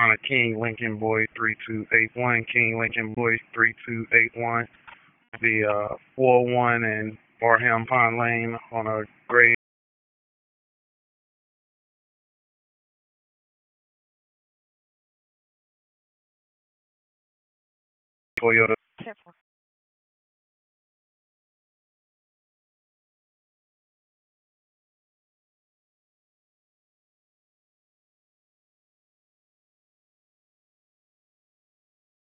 on a King Lincoln Boy 3281, King Lincoln Boy 3281, the 401 and Barham Pond Lane on a gray Toyota.